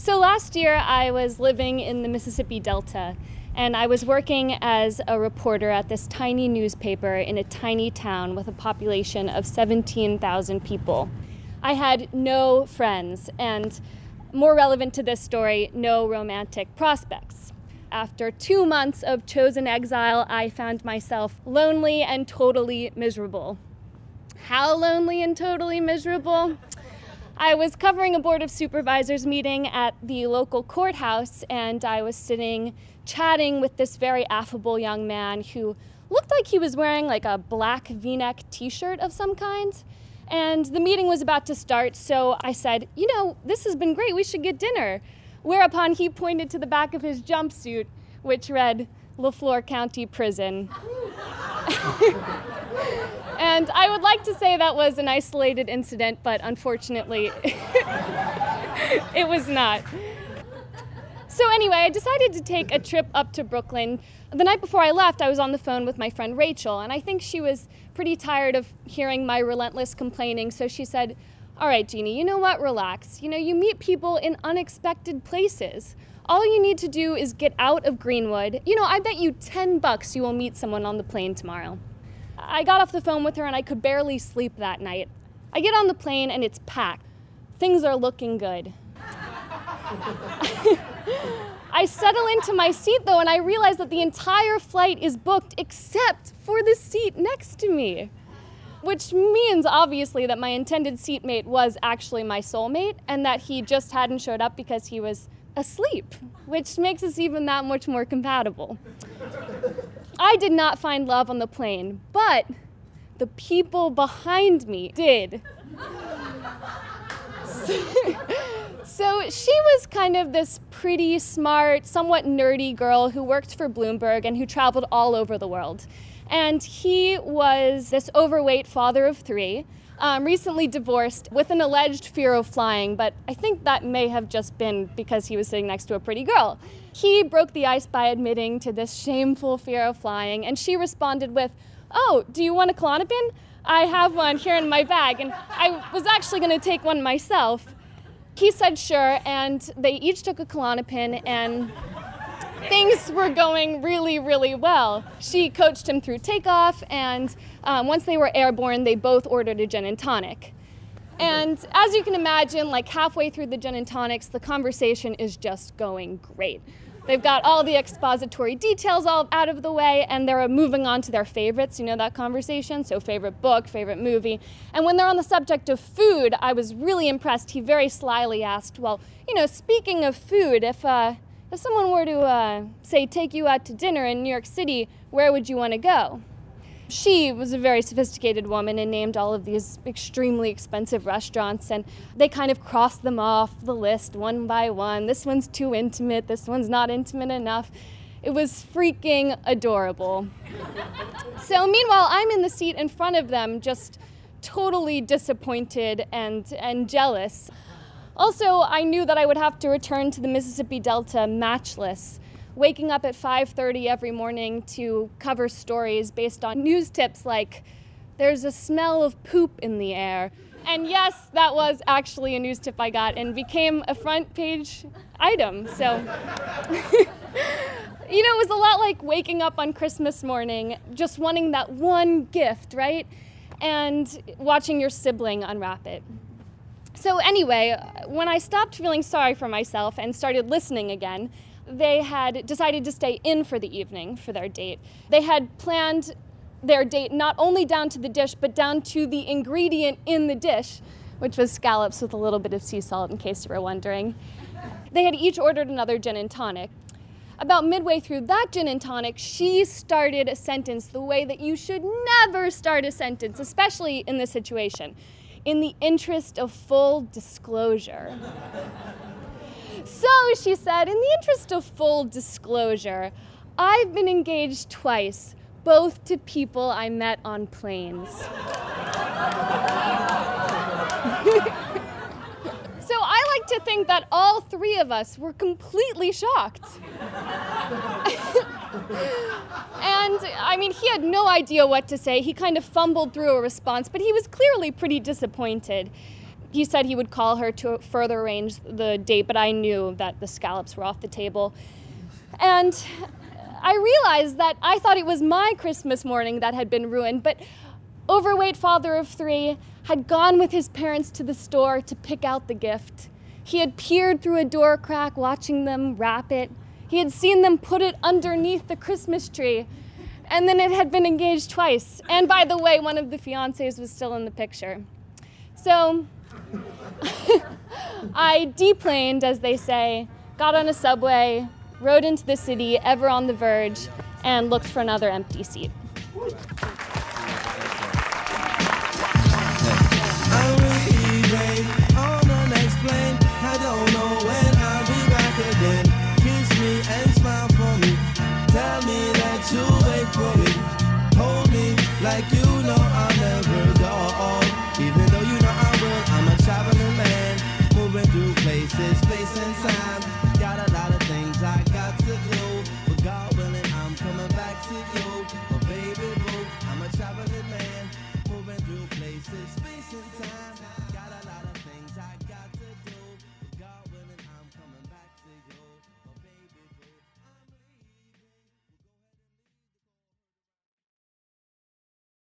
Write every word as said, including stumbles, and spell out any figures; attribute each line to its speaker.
Speaker 1: So last year I was living in the Mississippi Delta, and I was working as a reporter at this tiny newspaper in a tiny town with a population of seventeen thousand people. I had no friends, and more relevant to this story, no romantic prospects. After two months of chosen exile, I found myself lonely and totally miserable. How lonely and totally miserable? I was covering a Board of Supervisors meeting at the local courthouse, and I was sitting chatting with this very affable young man who looked like he was wearing like a black V-neck t-shirt of some kind. And the meeting was about to start, so I said, you know, this has been great, we should get dinner. Whereupon he pointed to the back of his jumpsuit, which read, LaFleur County Prison. And I would like to say that was an isolated incident, but unfortunately, it was not. So anyway, I decided to take a trip up to Brooklyn. The night before I left, I was on the phone with my friend Rachel, and I think she was pretty tired of hearing my relentless complaining, so she said, all right, Jeannie, you know what, relax. You know, you meet people in unexpected places. All you need to do is get out of Greenwood. You know, I bet you ten bucks you will meet someone on the plane tomorrow. I got off the phone with her and I could barely sleep that night. I get on the plane and it's packed. Things are looking good. I settle into my seat though and I realize that the entire flight is booked except for the seat next to me. Which means obviously that my intended seatmate was actually my soulmate and that he just hadn't showed up because he was asleep, which makes us even that much more compatible. I did not find love on the plane, but the people behind me did. So she was kind of this pretty, smart, somewhat nerdy girl who worked for Bloomberg and who traveled all over the world. And he was this overweight father of three, um, recently divorced with an alleged fear of flying, but I think that may have just been because he was sitting next to a pretty girl. He broke the ice by admitting to this shameful fear of flying, and she responded with, oh, do you want a Klonopin? I have one here in my bag, and I was actually going to take one myself. He said sure, and they each took a Klonopin, and things were going really, really well. She coached him through takeoff, and um, once they were airborne, they both ordered a gin and tonic. And as you can imagine, like halfway through the gin and tonics, the conversation is just going great. They've got all the expository details all out of the way, and they're moving on to their favorites, you know that conversation? So favorite book, favorite movie. And when they're on the subject of food, I was really impressed. He very slyly asked, well, you know, speaking of food, if, uh, if someone were to, uh, say, take you out to dinner in New York City, where would you want to go? She was a very sophisticated woman and named all of these extremely expensive restaurants, and they kind of crossed them off the list one by one. This one's too intimate, this one's not intimate enough. It was freaking adorable. So meanwhile, I'm in the seat in front of them, just totally disappointed and, and jealous. Also, I knew that I would have to return to the Mississippi Delta matchless, waking up at five thirty every morning to cover stories based on news tips like, there's a smell of poop in the air. And yes, that was actually a news tip I got and became a front page item. So, you know, it was a lot like waking up on Christmas morning, just wanting that one gift, right? And watching your sibling unwrap it. So anyway, when I stopped feeling sorry for myself and started listening again, they had decided to stay in for the evening for their date. They had planned their date not only down to the dish, but down to the ingredient in the dish, which was scallops with a little bit of sea salt, in case you were wondering. They had each ordered another gin and tonic. About midway through that gin and tonic, she started a sentence the way that you should never start a sentence, especially in this situation. In the interest of full disclosure. So, she said, in the interest of full disclosure, I've been engaged twice, both to people I met on planes. So I like to think that all three of us were completely shocked. And, I mean, he had no idea what to say. He kind of fumbled through a response, but he was clearly pretty disappointed. he said he would call her to further arrange the date, but I knew that the scallops were off the table. And I realized that I thought it was my Christmas morning that had been ruined, but overweight father of three had gone with his parents to the store to pick out the gift. He had peered through a door crack watching them wrap it. He had seen them put it underneath the Christmas tree. And then it had been engaged twice. And by the way, one of the fiancés was still in the picture. So I deplaned, as they say, got on a subway, rode into the city, ever on the verge, and looked for another empty seat.
Speaker 2: I don't know when I'll be back again. Kiss me and smile for me. Tell me that you'll wait for me. Hold me like you know I'll never go. Even though you know I will, I'm a traveling man, moving through places, space and time. Got a lot of things I got to do, but God willing, I'm coming back to you. But baby boo, I'm a traveling man.